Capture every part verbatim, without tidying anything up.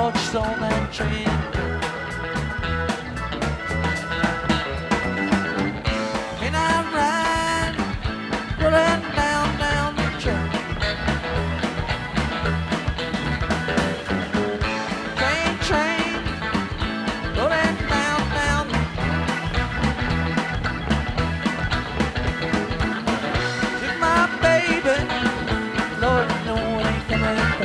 lost on that train. And I ride, rolling down, down the track. Train, train, rolling down, down the track. Took my baby, Lord, no one ain't coming back.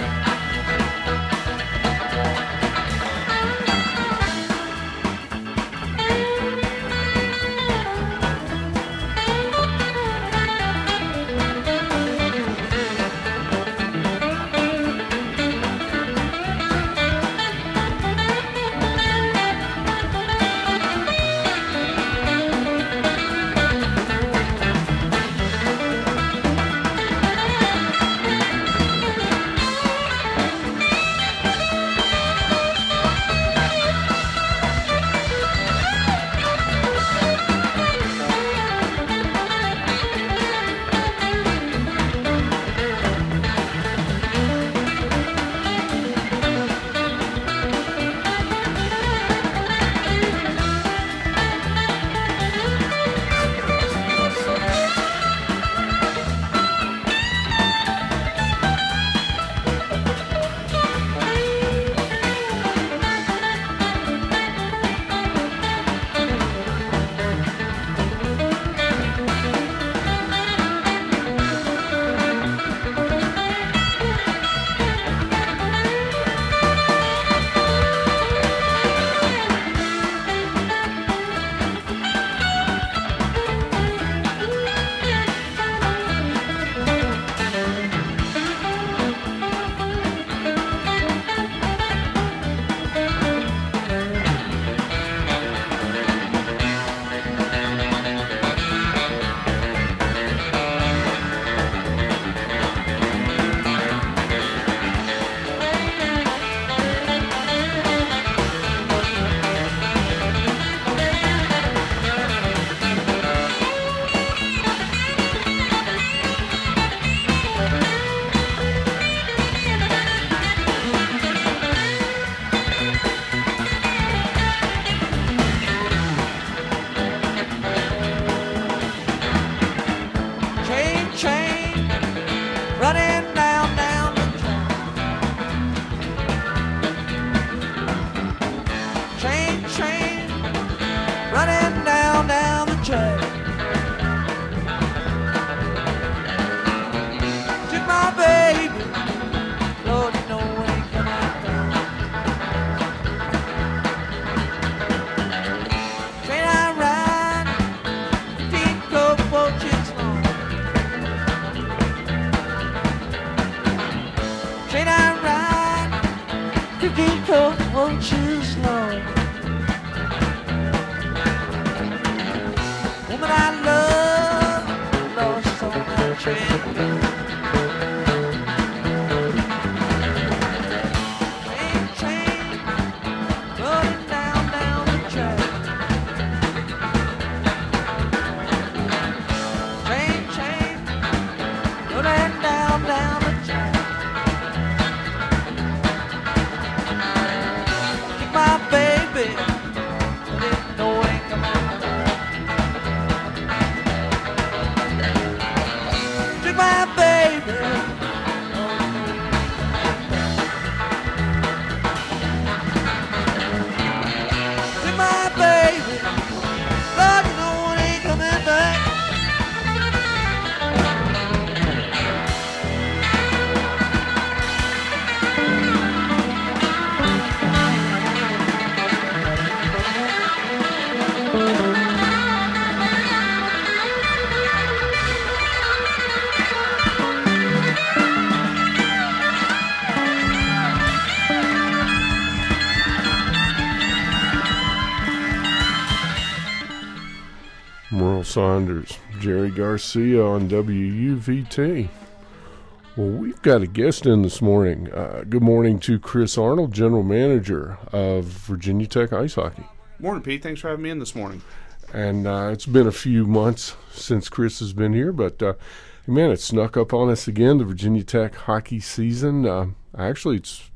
Merle Saunders, Jerry Garcia on W U V T. Well, we've got a guest in this morning. Uh, good morning to Chris Arnold, General Manager of Virginia Tech Ice Hockey. Morning, Pete. Thanks for having me in this morning. And uh, it's been a few months since Chris has been here, but uh, man, it snuck up on us again, the Virginia Tech hockey season. Uh, actually, it's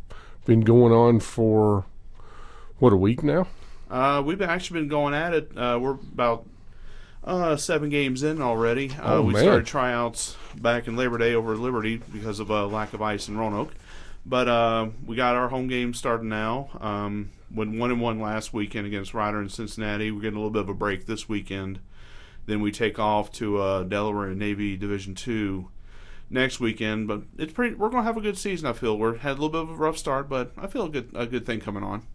been going on for, what, a week now? Uh, we've actually been going at it. Uh, we're about uh, seven games in already. Uh, Oh, we man. started tryouts back in Labor Day over Liberty because of a lack of ice in Roanoke. But uh, we got our home game starting now. Um, went one and one last weekend against Ryder in Cincinnati. We're getting a little bit of a break this weekend. Then we take off to uh, Delaware and Navy Division Two next weekend. But it's pretty. We're going to have a good season. I feel we're had a little bit of a rough start, but I feel a good a good thing coming on.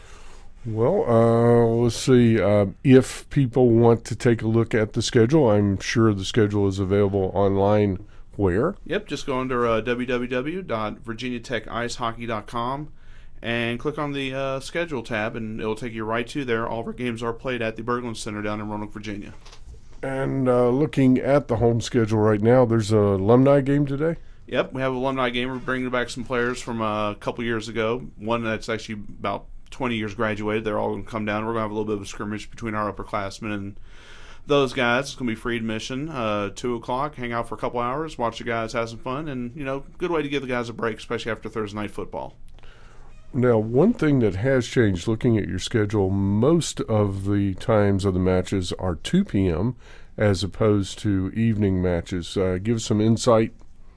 Well, uh, let's see. Uh, if people want to take a look at the schedule, I'm sure the schedule is available online. Where? Yep, just go under uh, w w w dot virginia tech ice hockey dot com and click on the uh, schedule tab, and it'll take you right to there. All of our games are played at the Berglund Center down in Roanoke, Virginia. And uh, looking at the home schedule right now, there's an alumni game today. Yep, we have an alumni game. We're bringing back some players from uh, a couple years ago. One that's actually about twenty years graduated. They're all going to come down. We're going to have a little bit of a scrimmage between our upperclassmen and those guys. It's going to be free admission, uh, two o'clock, hang out for a couple hours, watch the guys have some fun, and, you know, good way to give the guys a break, especially after Thursday night football. Now, one thing that has changed, looking at your schedule, most of the times of the matches are two p.m. as opposed to evening matches. Uh, give some insight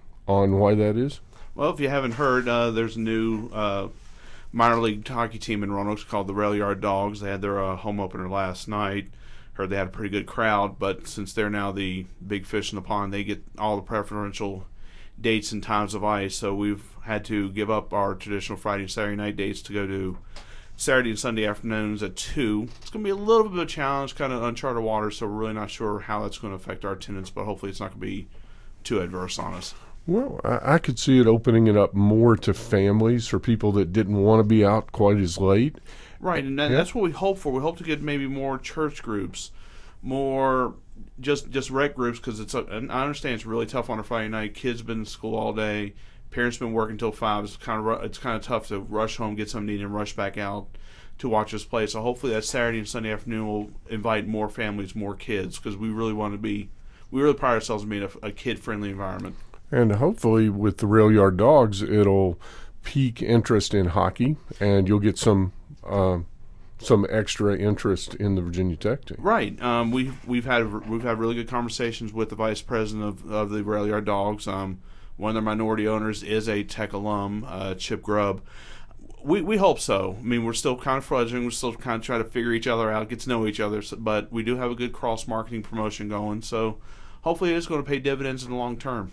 on why that is. Well, if you haven't heard, uh, there's a new uh, minor league hockey team in Roanoke called the Rail Yard Dogs. They had their uh, home opener last night. Heard they had a pretty good crowd, but since they're now the big fish in the pond, they get all the preferential dates and times of ice. So we've had to give up our traditional Friday and Saturday night dates to go to Saturday and Sunday afternoons at two. It's going to be a little bit of a challenge, kind of uncharted waters, so we're really not sure how that's going to affect our attendance, but hopefully it's not going to be too adverse on us. Well, I, I could see it opening it up more to families, for people that didn't want to be out quite as late. Right, and that, Yeah. that's what we hope for. We hope to get maybe more church groups, more just just rec groups, because it's. A, and I understand it's really tough on a Friday night. Kids been in school all day, parents been working till five. It's kind of ru- it's kind of tough to rush home, get something to eat, and rush back out to watch us play. So hopefully that Saturday and Sunday afternoon will invite more families, more kids, because we really want to be. We really pride ourselves on being a, a kid friendly environment. And hopefully with the Rail Yard Dogs, it'll pique interest in hockey, and you'll get some uh, some extra interest in the Virginia Tech team. Right. Um, we've we've had we've had really good conversations with the vice president of, of the Rail Yard Dogs. Um, one of their minority owners is a Tech alum, uh, Chip Grubb. We we hope so. I mean, we're still kind of fledgling. We're still kind of trying to figure each other out, get to know each other. So, but we do have a good cross marketing promotion going. So hopefully it is going to pay dividends in the long term.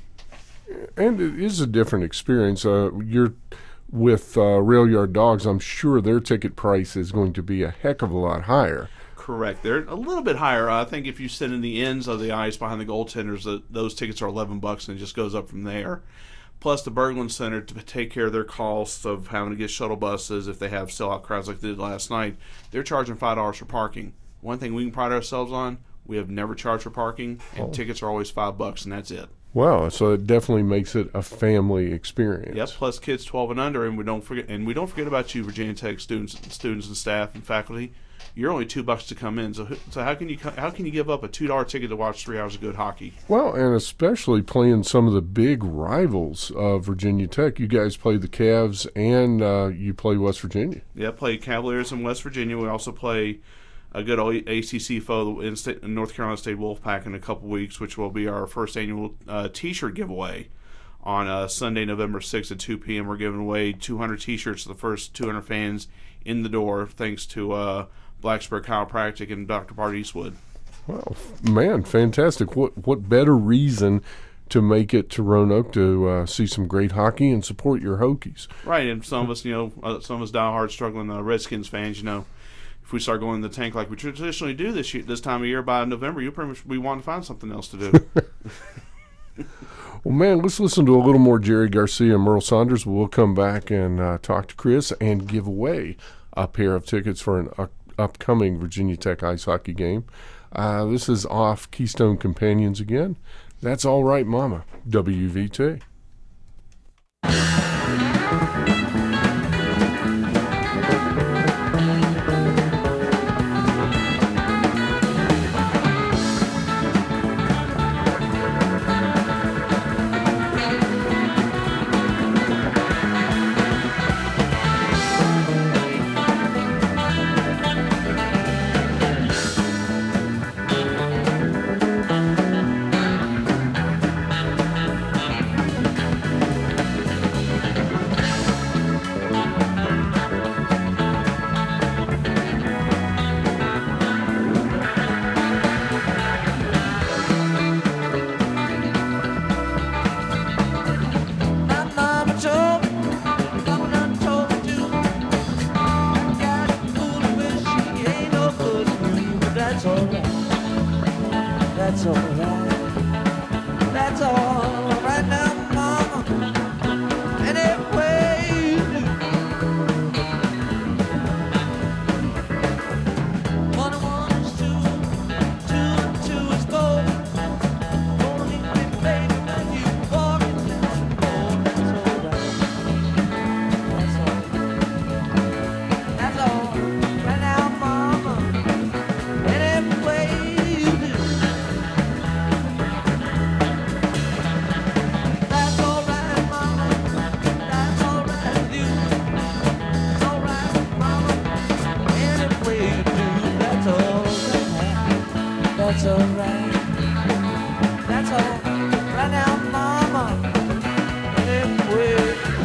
And it is a different experience. Uh, you're with uh, Rail Yard Dogs. I'm sure their ticket price is going to be a heck of a lot higher. Correct. They're a little bit higher. I think if you sit in the ends of the ice behind the goaltenders, that those tickets are eleven bucks, and it just goes up from there. Plus the Berglund Center to take care of their costs of having to get shuttle buses if they have sellout crowds like they did last night. They're charging five dollars for parking. One thing we can pride ourselves on: we have never charged for parking, and Oh. tickets are always five bucks, and that's it. Wow, so it definitely makes it a family experience. Yep. Plus kids twelve and under, and we don't forget. And we don't forget about you, Virginia Tech students, students and staff and faculty. You're only two bucks to come in. So, so how can you how can you give up a two dollar ticket to watch three hours of good hockey? Well, and especially playing some of the big rivals of Virginia Tech. You guys play the Cavs, and uh, you play West Virginia. Yeah, play Cavaliers in West Virginia. We also play a good old A C C foe in, state, in North Carolina State Wolfpack in a couple weeks, which will be our first annual uh, T-shirt giveaway on uh, Sunday, November sixth at two p.m. We're giving away two hundred T-shirts to the first two hundred fans in the door, thanks to uh, Blacksburg Chiropractic and Doctor Bart Eastwood. Well, man, fantastic. What what better reason to make it to Roanoke to uh, see some great hockey and support your Hokies? Right, and some of us, you know, uh, some of us diehard struggling uh, Redskins fans, you know, if we start going in the tank like we traditionally do this year, this time of year, by November, you pretty much we want to find something else to do. Well, man, let's listen to a little more Jerry Garcia and Merle Saunders. We'll come back and uh, talk to Chris and give away a pair of tickets for an uh, upcoming Virginia Tech ice hockey game. Uh, this is off Keystone Companions again. That's All Right, Mama, W V T. That's alright. That's alright now, mama. Any way you do. One and one is two, two and two is four. Gonna leave me, baby, when you walking down the floor. That's alright. That's alright. That's alright now, mama. Any way you do. That's alright, mama. That's alright with you. It's alright, mama. Any way you do. That's alright. That's alright. That's alright now, mama. Any way.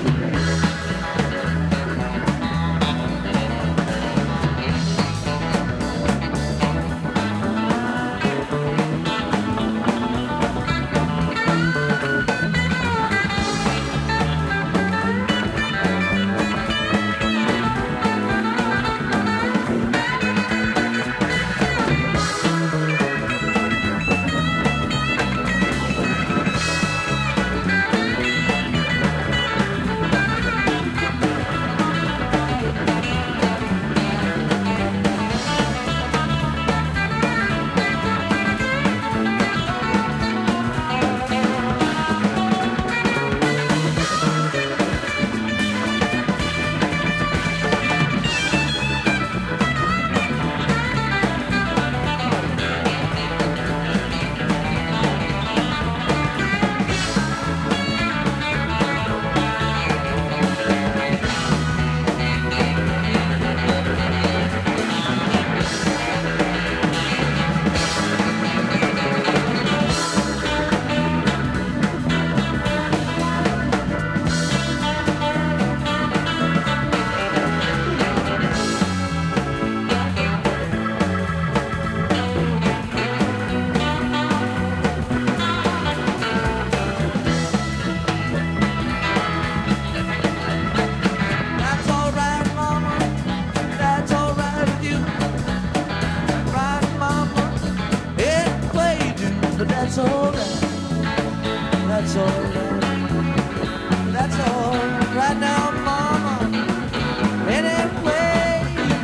That's alright, mama. That's alright with you. Right, mama. Any way you do, but that's alright. That's alright. That's alright now, mama. Any way you do.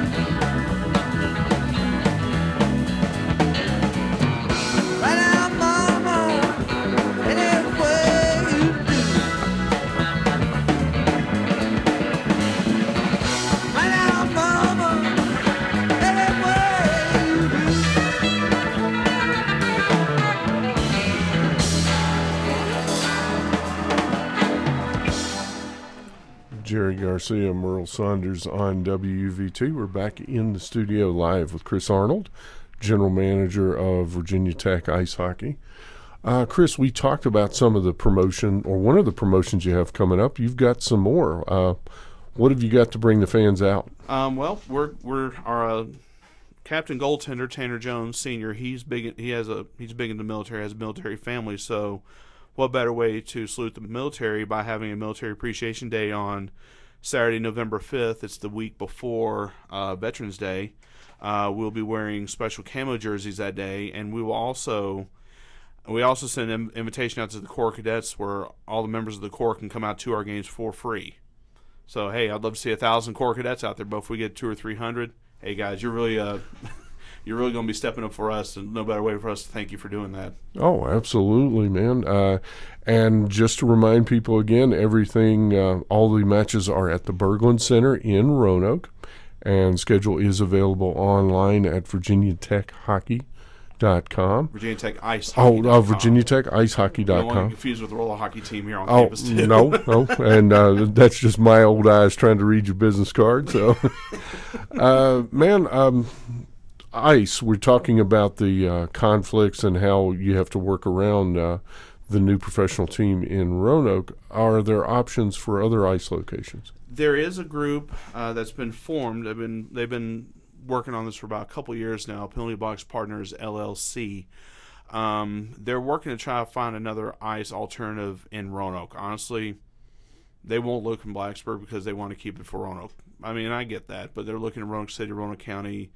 Right now, mama. Any way you do. Right now, mama, any way you do. Jerry Garcia, Merle Saunders on W U V T. We're back in the studio live with Chris Arnold, General Manager of Virginia Tech Ice Hockey. Uh, Chris, we talked about some of the promotion, or one of the promotions you have coming up. You've got some more. Uh, what have you got to bring the fans out? Um, well, we're we're our uh, captain goaltender Tanner Jones Senior. He's big. He has a he's big in the military. Has a military family. So, what better way to salute the military by having a Military Appreciation Day on Saturday, November fifth? It's the week before uh, Veterans Day. Uh, we'll be wearing special camo jerseys that day, and we will also we also send an invitation out to the Corps cadets where all the members of the Corps can come out to our games for free. So, hey, I'd love to see a thousand Corps cadets out there, but if we get two or three hundred, hey guys, you're really uh, you're really going to be stepping up for us, and no better way for us to thank you for doing that. Oh, absolutely, man. Uh, and just to remind people again, everything, uh, all the matches are at the Berglund Center in Roanoke, and schedule is available online at virginia tech hockey dot com. Virginia Tech Ice Oh, Hockey. uh, virginia tech ice hockey I dot don't want to com. get confused with the roller hockey team here on Oh, campus, too. no, no. And uh, that's just my old eyes trying to read your business card. So, uh, man, um, ice, we're talking about the uh, conflicts and how you have to work around uh, the new professional team in Roanoke. Are there options for other ice locations? There is a group uh, that's been formed. They've been they've been working on this for about a couple years now. Penalty Box Partners L L C. Um, they're working to try to find another ice alternative in Roanoke. Honestly, they won't look in Blacksburg because they want to keep it for Roanoke. I mean, I get that, but they're looking at Roanoke City, Roanoke County,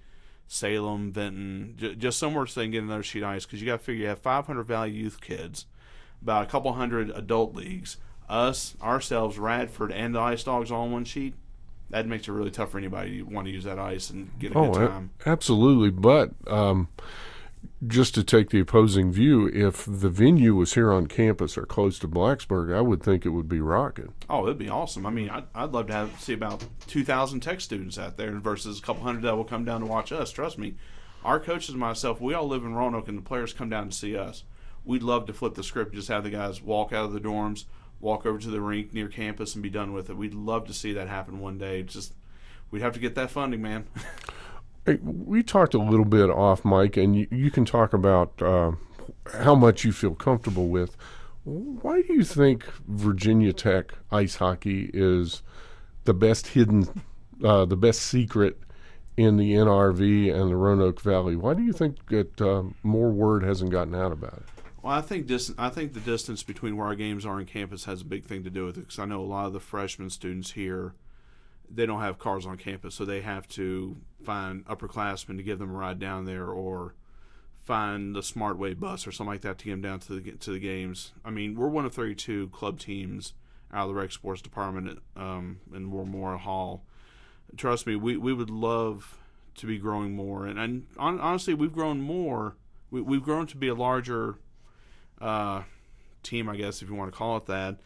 Salem, Benton, j- just somewhere so they can get another sheet of ice. Because you got to figure you have five hundred Valley Youth kids, about a couple hundred adult leagues, us, ourselves, Radford, and the Ice Dogs all on one sheet. That makes it really tough for anybody to want to use that ice and get a Oh, good a- time. absolutely. But um, just to take the opposing view, if the venue was here on campus or close to Blacksburg, I would think it would be rocking. Oh, it'd be awesome. I mean, I'd, I'd love to have see about two thousand Tech students out there versus a couple hundred that will come down to watch us. Trust me, our coaches and myself, we all live in Roanoke, and the players come down to see us. We'd love to flip the script, just have the guys walk out of the dorms, walk over to the rink near campus, and be done with it. We'd love to see that happen one day. It's just we'd have to get that funding, man. Hey, we talked a little bit off mic, and you, you can talk about uh, how much you feel comfortable with. Why do you think Virginia Tech ice hockey is the best hidden, uh, the best secret in the N R V and the Roanoke Valley? Why do you think that uh, more word hasn't gotten out about it? Well, I think dis- I think the distance between where our games are and campus has a big thing to do with it, because I know a lot of the freshman students here, they don't have cars on campus, so they have to find upperclassmen to give them a ride down there, or find the Smart Way bus or something like that to get them down to the to the games. I mean, we're one of thirty-two club teams out of the rec sports department um, in War Memorial Hall. Trust me, we, we would love to be growing more, and, and on, honestly, we've grown more. We, we've grown to be a larger uh, team, I guess, if you want to call it that.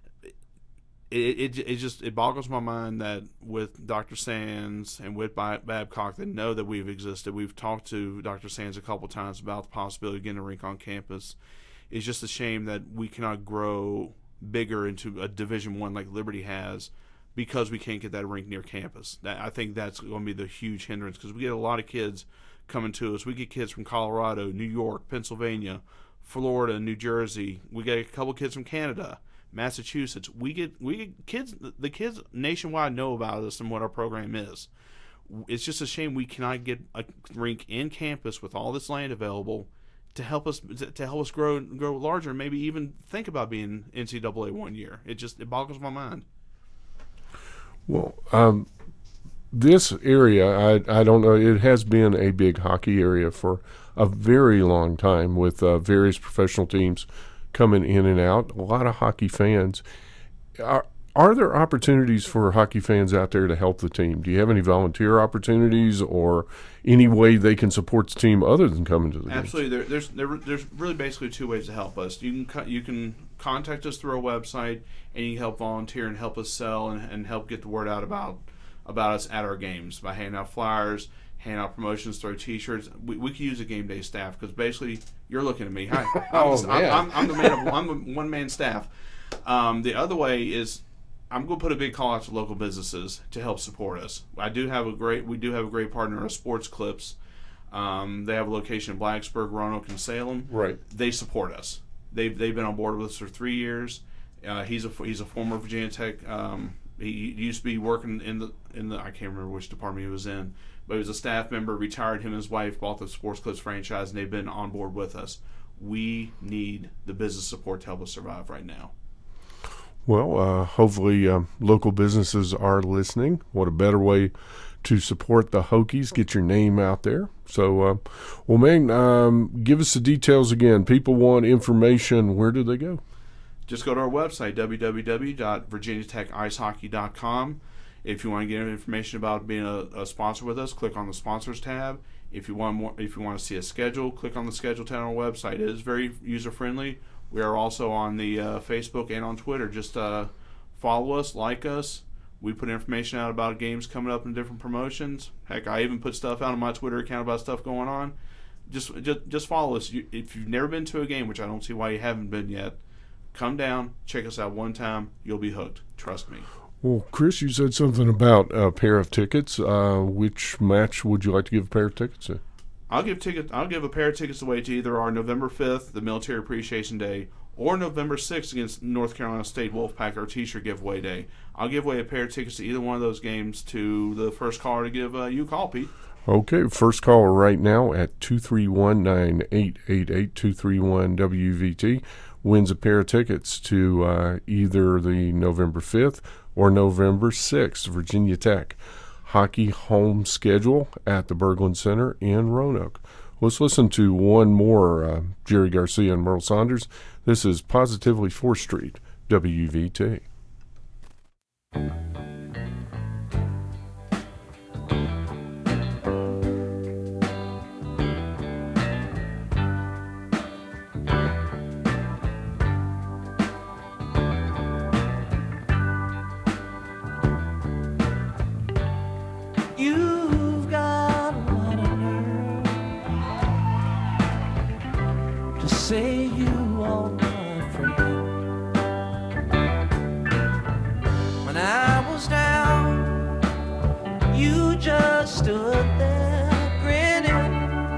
It, it it just it boggles my mind that with Doctor Sands and with Babcock, they know that we've existed. We've talked to Doctor Sands a couple times about the possibility of getting a rink on campus. It's just a shame that we cannot grow bigger into a Division One like Liberty has because we can't get that rink near campus. That, I think that's going to be the huge hindrance, because we get a lot of kids coming to us. We get kids from Colorado, New York, Pennsylvania, Florida, New Jersey. We get a couple kids from Canada, Massachusetts. We get we get kids. The kids nationwide know about us and what our program is. It's just a shame we cannot get a rink in campus with all this land available to help us to help us grow grow larger. Maybe even think about being N C double A one year. It just it boggles my mind. Well, um, this area, I I don't know. It has been a big hockey area for a very long time, with uh, various professional teams coming in and out, a lot of hockey fans. Are, are there opportunities for hockey fans out there to help the team? Do you have any volunteer opportunities or any way they can support the team other than coming to the games? Absolutely. There, there's there, there's really basically two ways to help us. You can co- you can contact us through our website, and you can help volunteer and help us sell and, and help get the word out about about us at our games by handing out flyers, hand out promotions, throw T-shirts. We, we could use a game day staff, because basically you're looking at me. Hi, I'm, Oh, the, man. I'm, I'm, I'm the man. Of, I'm the one man staff. Um, the other way is I'm going to put a big call out to local businesses to help support us. I do have a great. We do have a great partner, uh, Sports Clips. Um, they have a location in Blacksburg, Roanoke, and Salem. Right. They support us. They've they've been on board with us for three years. Uh, he's a he's a former Virginia Tech. Um, he used to be working in the in the I can't remember which department he was in, but he was a staff member. Retired. Him and his wife bought the Sports Clips franchise, and they've been on board with us. We need the business support to help us survive right now. Well, uh, hopefully um, local businesses are listening. What a better way to support the Hokies, get your name out there. So, uh, well, man, um, give us the details again. People want information. Where do they go? Just go to our website, w w w dot virginia tech ice hockey dot com. If you want to get information about being a, a sponsor with us, click on the sponsors tab. If you want more, if you want to see a schedule, click on the schedule tab on our website. It is very user friendly. We are also on the uh, Facebook and on Twitter. Just uh, follow us, like us. We put information out about games coming up and different promotions. Heck, I even put stuff out on my Twitter account about stuff going on. Just just, just follow us. You, if you've never been to a game, which I don't see why you haven't been yet, come down, check us out one time. You'll be hooked. Trust me. Well, Chris, you said something about a pair of tickets. Uh, which match would you like to give a pair of tickets to? I'll give ticket. I'll give a pair of tickets away to either our November fifth, the Military Appreciation Day, or November sixth against North Carolina State Wolfpack, our T-shirt giveaway day. I'll give away a pair of tickets to either one of those games to the first caller to give uh, you a call, Pete. Okay, first caller right now at two three one, nine eight eight eight, two three one W V T wins a pair of tickets to uh, either the November fifth or November sixth Virginia Tech hockey home schedule at the Berglund Center in Roanoke. Let's listen to one more uh, Jerry Garcia and Merle Saunders. This is Positively fourth Street, W V T. You've got a lot of nerve to say you are my friend. When I was down, you just stood there grinning.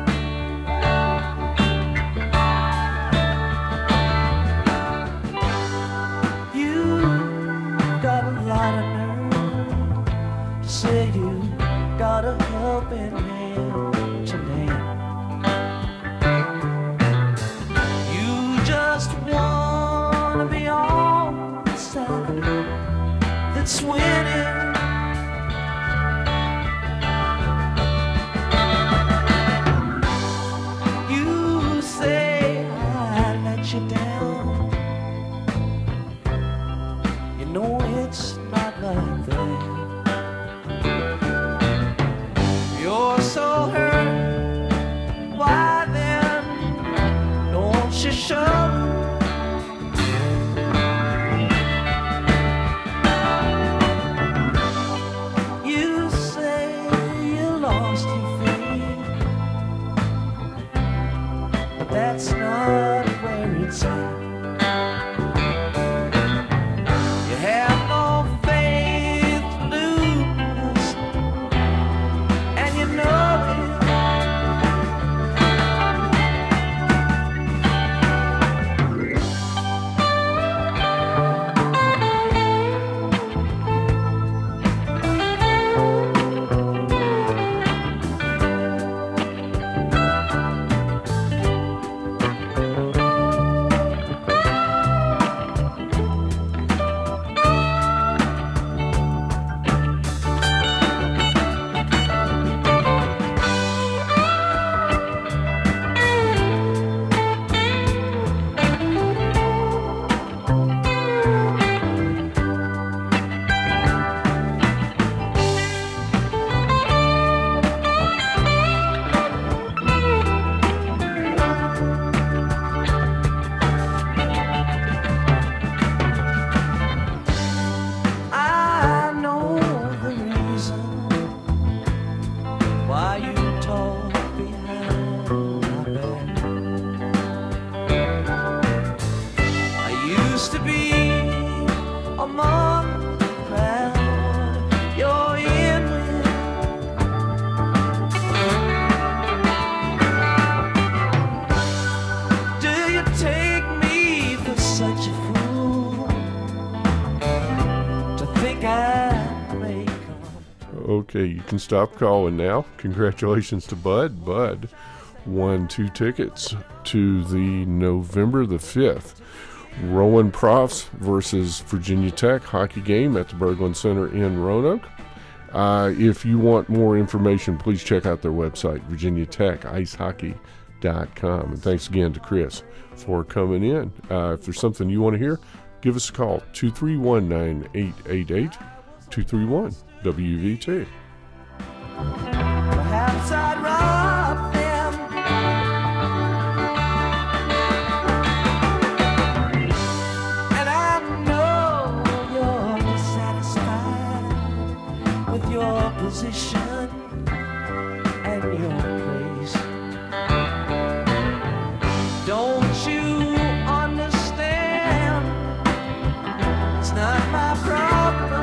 You got a lot of nerve to say you got a helping hand today. You just wanna be on the side that's winning. You say I let you down. You know it's not like that. You're so hurt, why then don't you show? You say you lost your faith, but that's not where it's at. You have no faith to lose, and you know it. I know the reason why you talk behind my back. I used to be among the crowd you're in with. Do you take me for such a fool to think I may come? Okay, you can stop calling now. Congratulations to Bud. Bud won two tickets to the November the fifth Rowan Profs versus Virginia Tech hockey game at the Berglund Center in Roanoke. Uh, if you want more information, please check out their website, virginia tech ice hockey dot com. And thanks again to Chris for coming in. Uh, if there's something you want to hear, give us a call, two three one, nine eight eight eight, two three one W V T. Perhaps I'd rob them. And I know you're dissatisfied with your position and your place. Don't you understand? It's not my problem.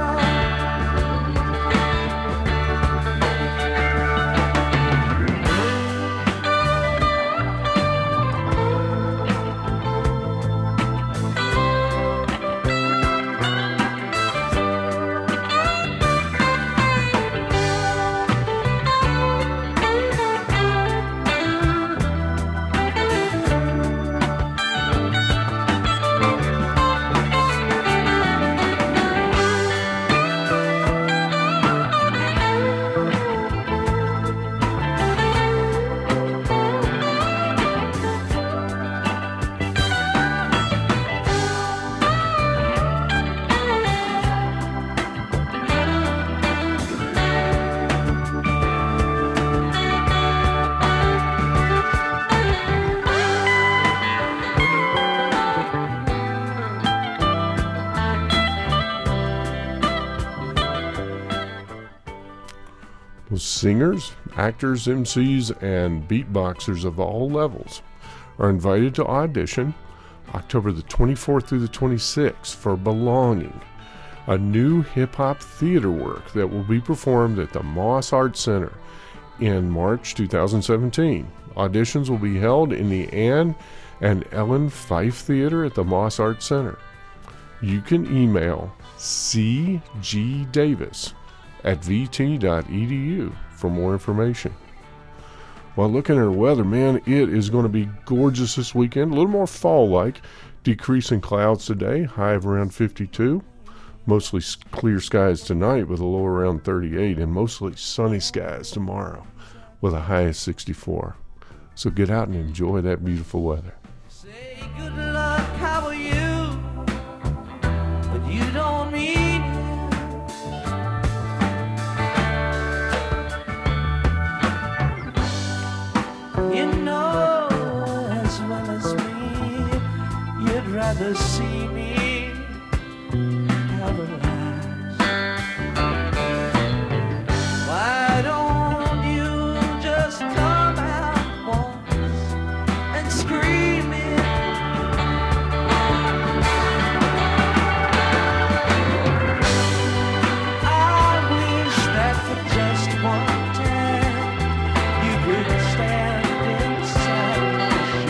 Well, singers, actors, M Cs, and beatboxers of all levels are invited to audition October the twenty-fourth through the twenty-sixth for Belonging, a new hip-hop theater work that will be performed at the Moss Art Center in March two thousand seventeen. Auditions will be held in the Ann and Ellen Fife Theater at the Moss Art Center. You can email c g davis at v t dot e d u for more information. While looking at our weather, man, it is going to be gorgeous this weekend. A little more fall-like. Decreasing clouds today, high of around fifty-two. Mostly clear skies tonight with a low around thirty-eight, and mostly sunny skies tomorrow with a high of sixty-four. So get out and enjoy that beautiful weather. Say good luck, how are you? But you don't mean it. You know as well as me, you'd rather see me paralyzed. Why don't you just come out once and scream it? I wish that for just one time you could stand inside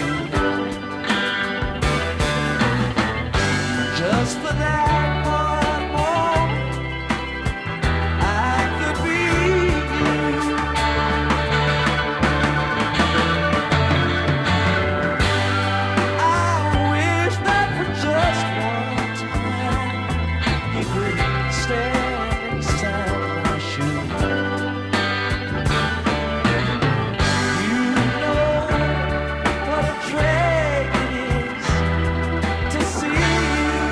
my shoes. Just for that one moment, I could be you. I wish that for just one time you could stand inside my shoes. You know what a drag it is to see you.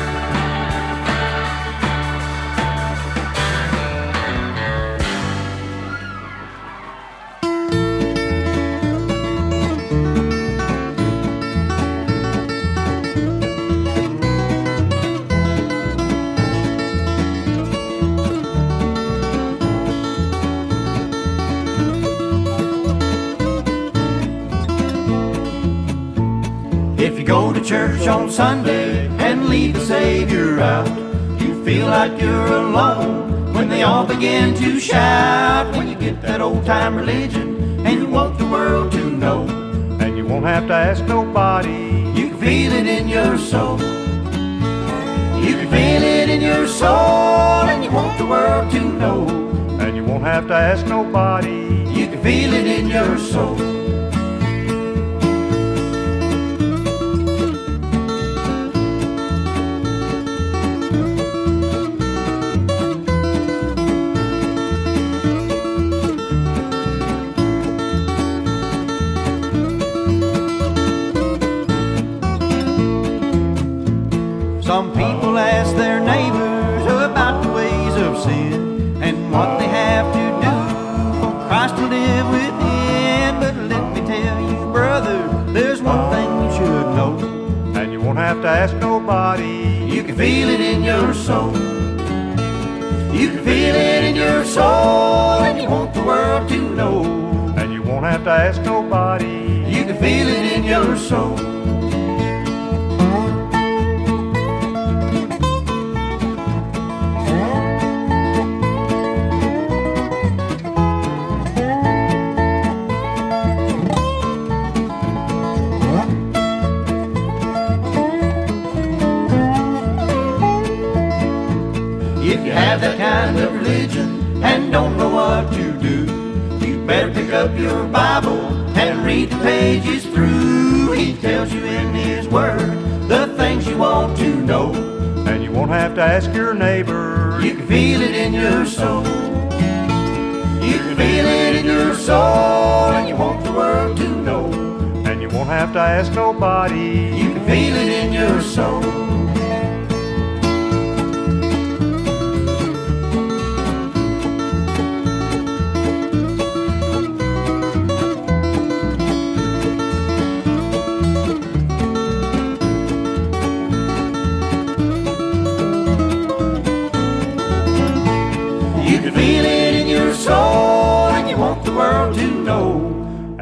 If you go to church on Sunday and leave the Savior out, you feel like you're alone when they all begin to shout. When you get that old-time religion and you want the world to know, And you won't have to ask nobody. you can feel it in your soul. You can feel it in your soul and you want the world to know. And you won't have to ask nobody. You can feel it in your soul. Some people ask their neighbors about the ways of sin and what they have to do for Christ to live within. But let me tell you, brother, there's one thing you should know. And you won't have to ask nobody. You can feel it in your soul. You can feel it in your soul and you want the world to know. And you won't have to ask nobody. You can feel it in your soul. If you have that kind of religion and don't know what to do, you better pick up your Bible and read the pages through. He tells you in His Word the things you want to know. And you won't have to ask your neighbor. You can feel it in your soul. You can feel it in your soul and you want the world to know. And you won't have to ask nobody. You can feel it in your soul. You can feel it in your soul.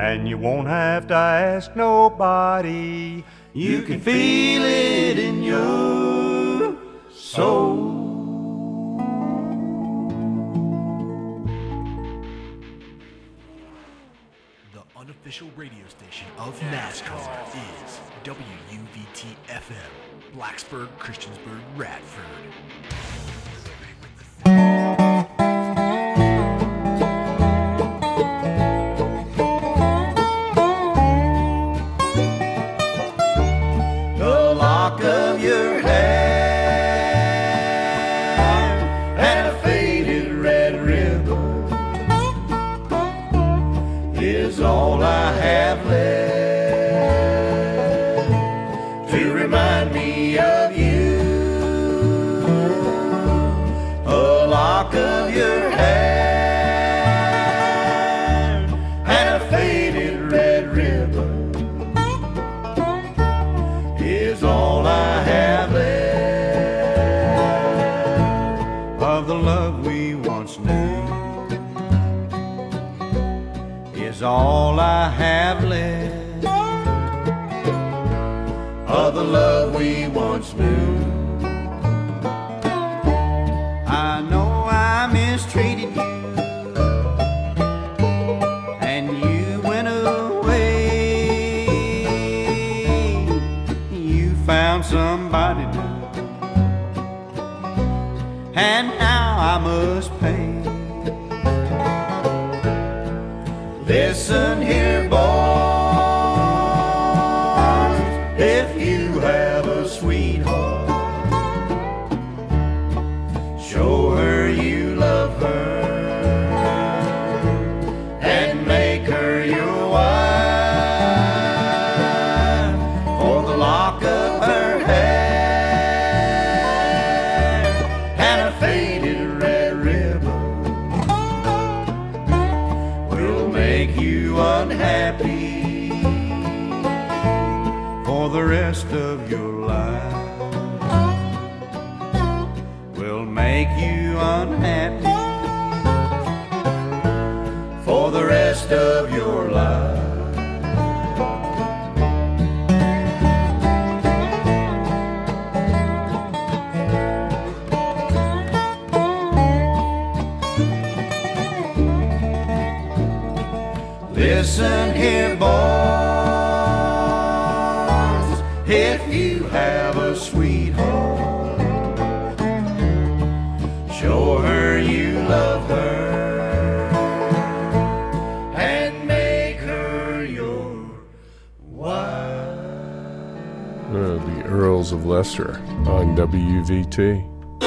and you won't have to ask nobody. You can feel it in your soul. The unofficial radio station of NASCAR is W U V T F M, Blacksburg, Christiansburg, Radford. The lock of your hair and a faded red ribbon is all I have left to remind me of you. A lock of your hair and a faded red ribbon is all I have left of the love we once knew. Is all I have left of the love we once knew. I know I mistreated you, and you went away. You found somebody new, and now I must pay. Listen here, boys, if you have a sweetheart, show her you love her and make her your wife. For the lock of her hair and a faded red ribbon will make you unhappy for the rest of your life. Will make you unhappy for the rest of your life. Listen here, boys, if you have a sweetheart, show her you love her and make her your wife. Uh, the Earls of Leicester on W U V T.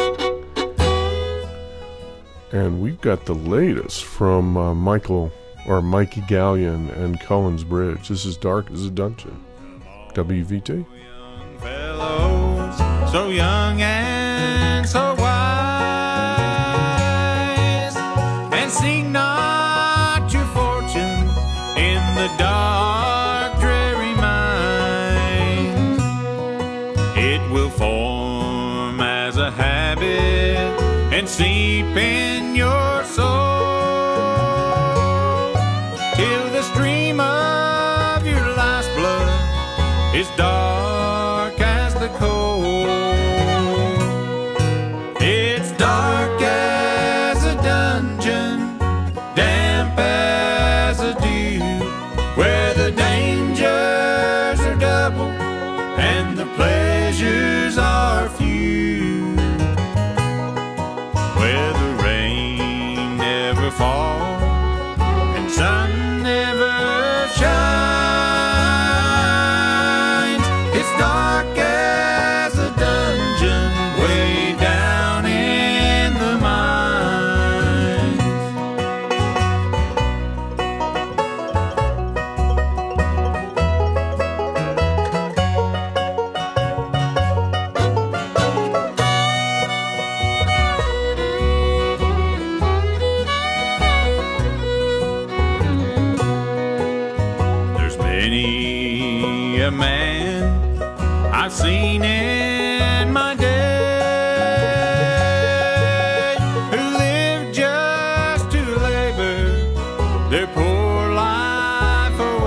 And we've got the latest from uh, Michael or Mikey Gallion and Collins Bridge. This is Dark as a Dungeon. W V T. Young fellows, so young and so wise, and seek not your fortune in the dark, dreary mind. It will form as a habit and seep in your soul, till the stream of your life's blood is dark as the coal. It's dark as a dungeon, damp as a dew, where the dangers are double and the pleasures are few, where the rain never falls and sun never shines. It's dark as a dungeon way down in the mines. There's many a man I've seen in my day who lived just to labor their poor life away.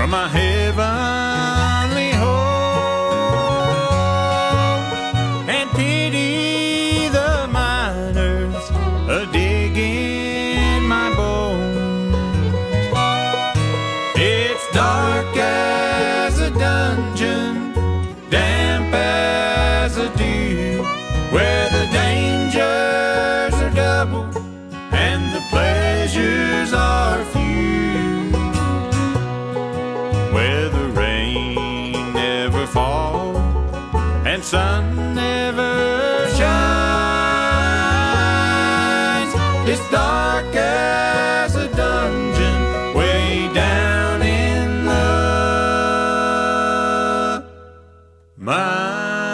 from my heavenly home, and pity the miners a digging my bones. It's dark as a dungeon, damp as a dew, where the dangers are double and the pleasures are few, where the rain never falls and sun never shines. It's dark as a dungeon way down in the mine.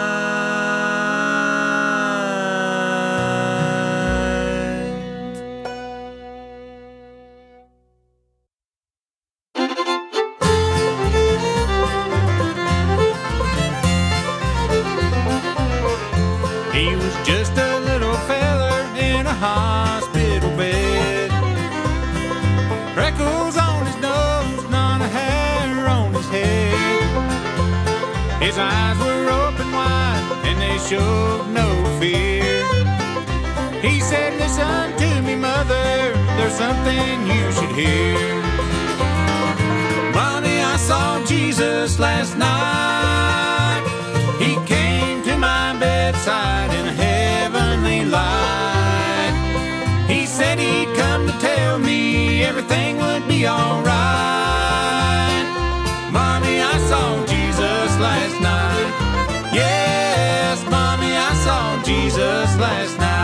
He was just a little feller in a hospital bed, freckles on his nose, none of hair on his head. His eyes were open wide and they showed no fear. He said, "Listen to me, mother, there's something you should hear. Mommy, I saw Jesus last night. He came to my bedside in a heavenly light. He said he'd come to tell me everything would be alright. Mommy, I saw Jesus last night. Yes, Mommy, I saw Jesus last night."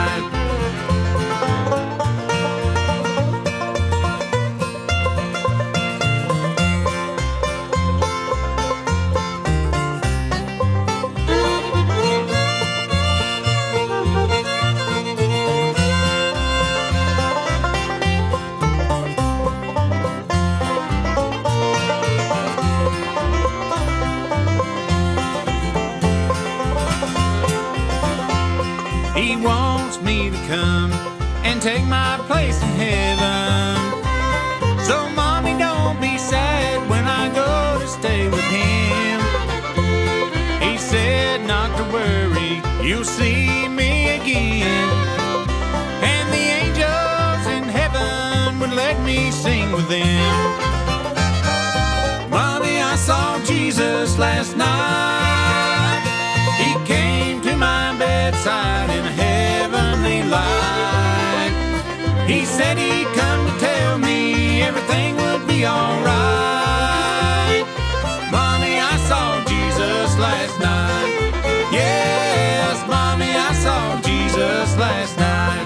He wants me to come and take my place in heaven. So Mommy, don't be sad when I go to stay with him. He said not to worry, you'll see me again, and the angels in heaven would let me sing with them. Mommy, I saw Jesus last night. He came to my bedside in a heavenly light. He said he'd come to tell me everything would be alright. Mommy, I saw Jesus last night. Yes, Mommy, I saw Jesus last night.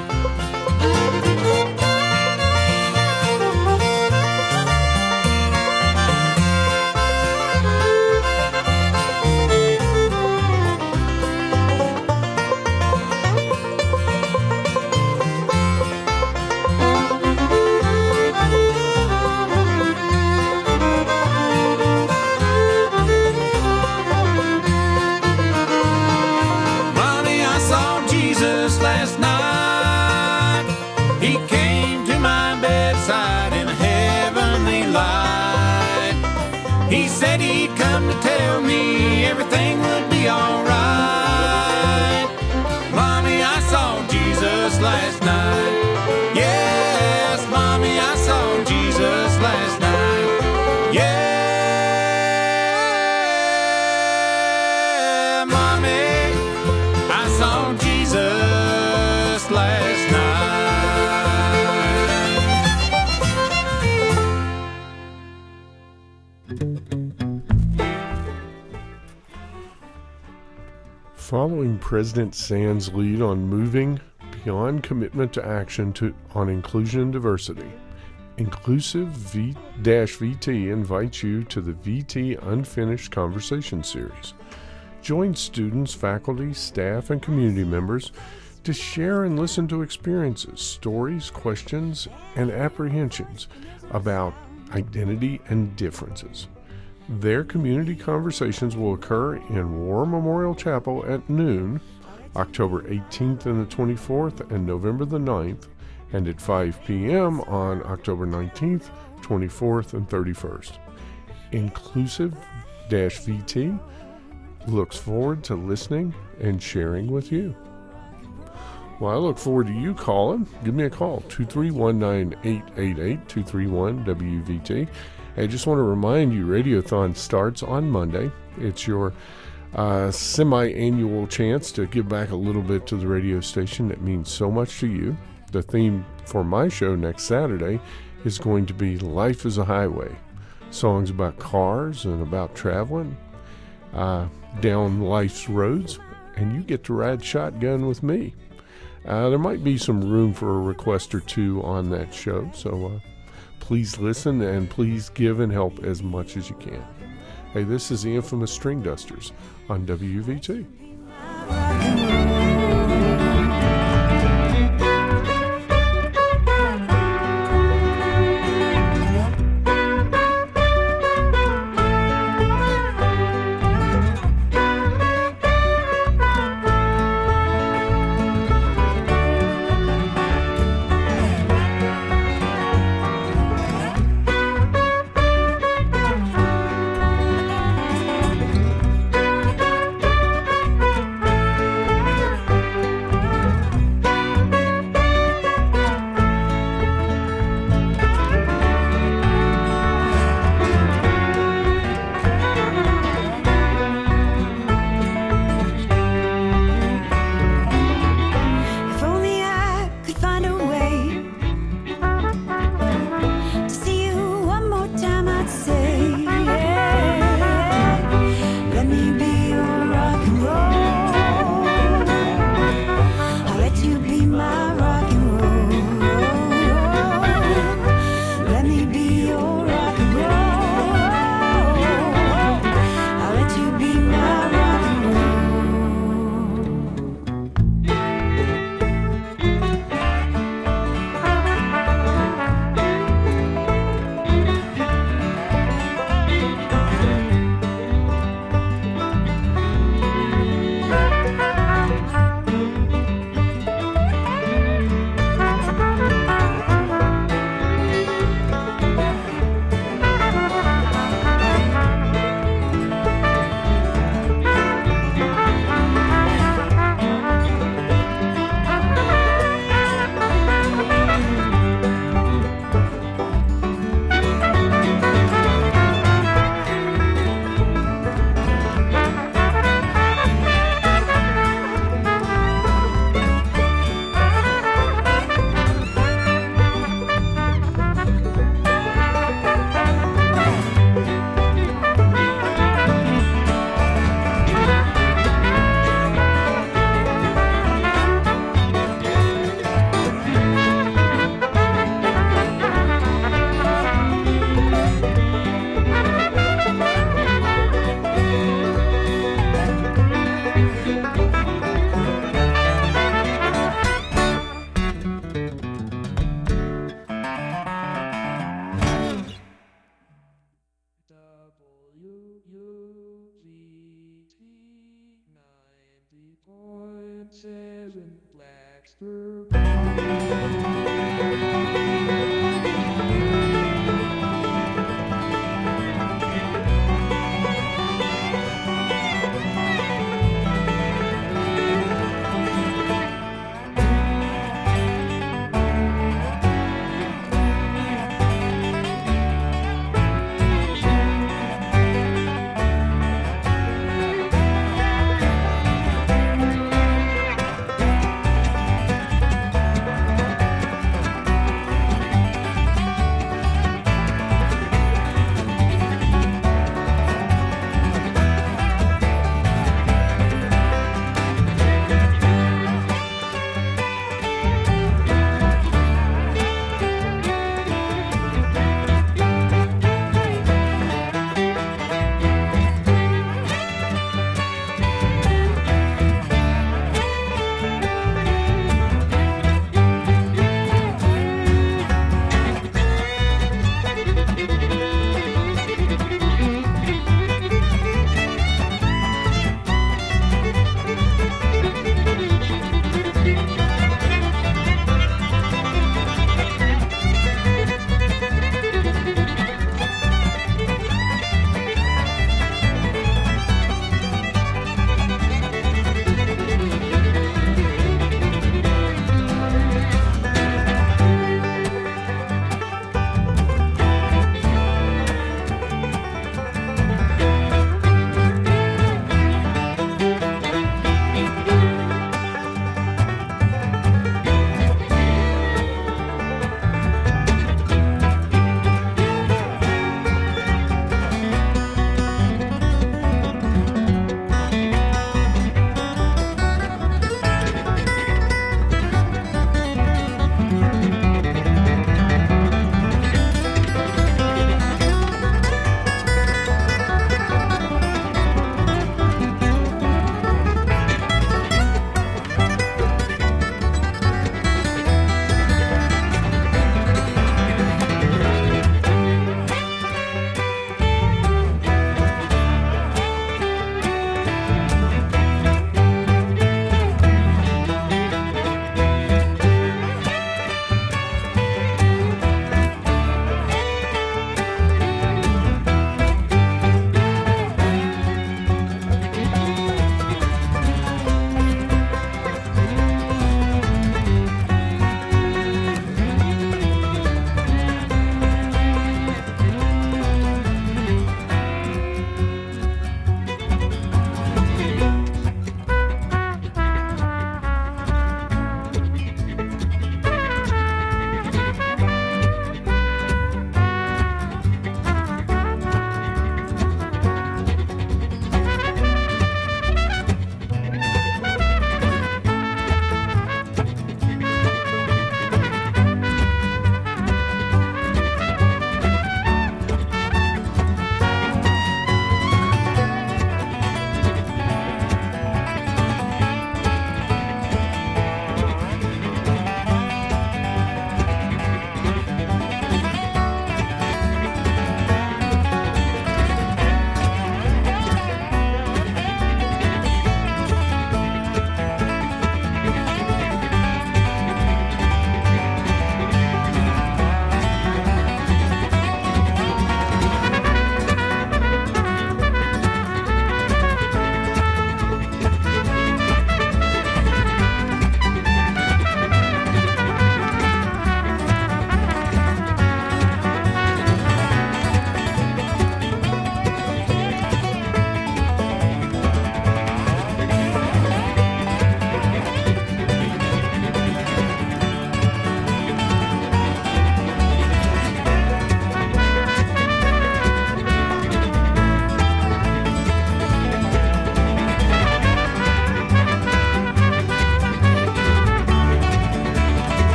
Last night, he came to my bedside in a heavenly light. He said he'd come to tell me everything would be alright. Mommy, I saw Jesus last night. Yes, Mommy, I saw Jesus last night. Yeah, Mommy, I saw Jesus last night. Following President Sand's lead on moving beyond commitment to action to on inclusion and diversity, Inclusive V T invites you to the V T Unfinished Conversation Series. Join students, faculty, staff, and community members to share and listen to experiences, stories, questions, and apprehensions about identity and differences. Their community conversations will occur in War Memorial Chapel at noon, October eighteenth and the twenty-fourth, and November the ninth, and at five p.m. on October nineteenth, twenty-fourth, and thirty-first. Inclusive V T looks forward to listening and sharing with you. Well, I look forward to you calling. Give me a call, two three one, nine eight eight eight, two three one, W V T. I just want to remind you, Radiothon starts on Monday. It's your uh, semi-annual chance to give back a little bit to the radio station that means so much to you. The theme for my show next Saturday is going to be Life is a Highway. Songs about cars and about traveling uh, down life's roads, and you get to ride shotgun with me. Uh, there might be some room for a request or two on that show, so uh, please listen and please give and help as much as you can. Hey, this is the infamous String Dusters on W V T.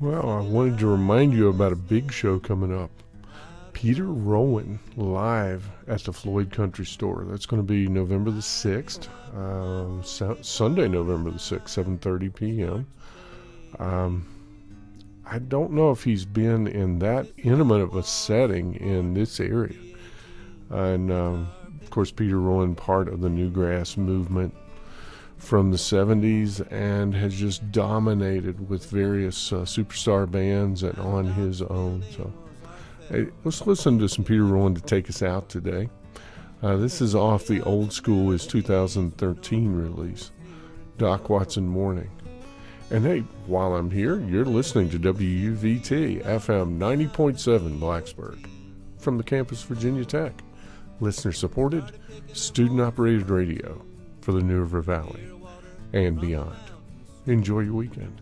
Well, I wanted to remind you about a big show coming up. Peter Rowan live at the Floyd Country Store. That's going to be November the sixth, um, so- Sunday, November the sixth, seven thirty p.m. Um, I don't know if he's been in that intimate of a setting in this area. And, um, of course, Peter Rowan, part of the Newgrass movement from the seventies, and has just dominated with various uh, superstar bands and on his own. So hey, let's listen to some Peter Rowan to take us out today. Uh, this is off the Old School, his two thousand thirteen release, Doc Watson Morning. And hey, while I'm here, you're listening to W U V T F M ninety point seven Blacksburg from the campus Virginia Tech. Listener supported, student operated radio for the New River Valley and beyond. Enjoy your weekend.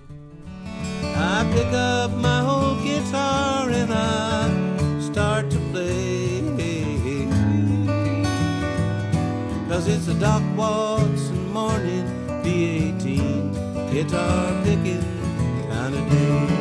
I pick up my old guitar and I start to play, 'cause it's a Doc Watson morning, B eighteen, guitar picking kind of day.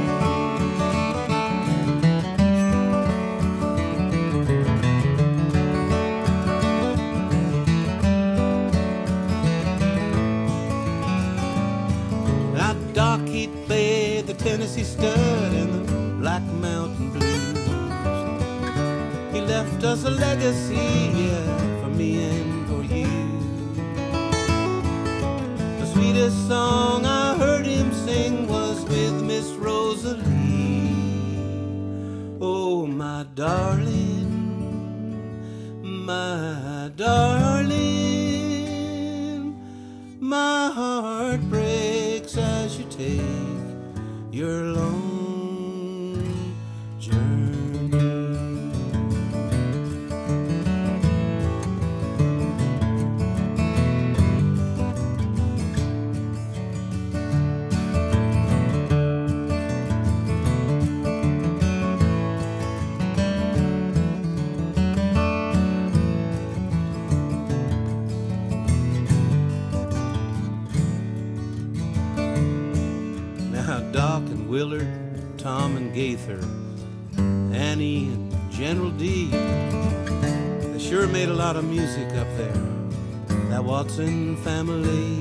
Doc, he'd play the Tennessee Stud and the Black Mountain Blues. He left us a legacy, yeah, for me and for you. The sweetest song I heard him sing was with Miss Rosalie. Oh, my darling, my darling, my heart breaks as you take your long journey. Doc and Willard, Tom and Gaither, Annie and General D, they sure made a lot of music up there, that Watson family.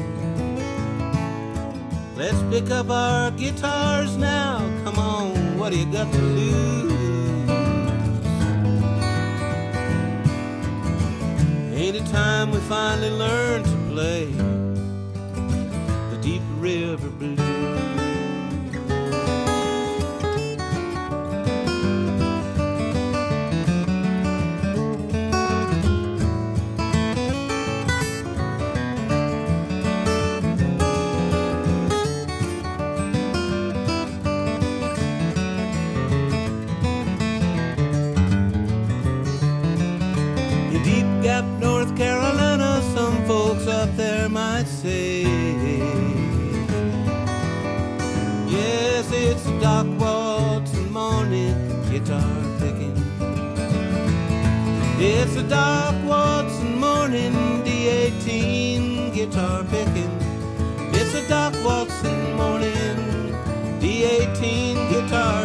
Let's pick up our guitars now, come on, what do you got to lose? Ain't it time we finally learn to play the Deep River Blues? North Carolina, some folks up there might say, yes, it's a Doc Watson morning, guitar picking. It's a Doc Watson morning, D eighteen, guitar picking. It's a Doc Watson morning, D eighteen, guitar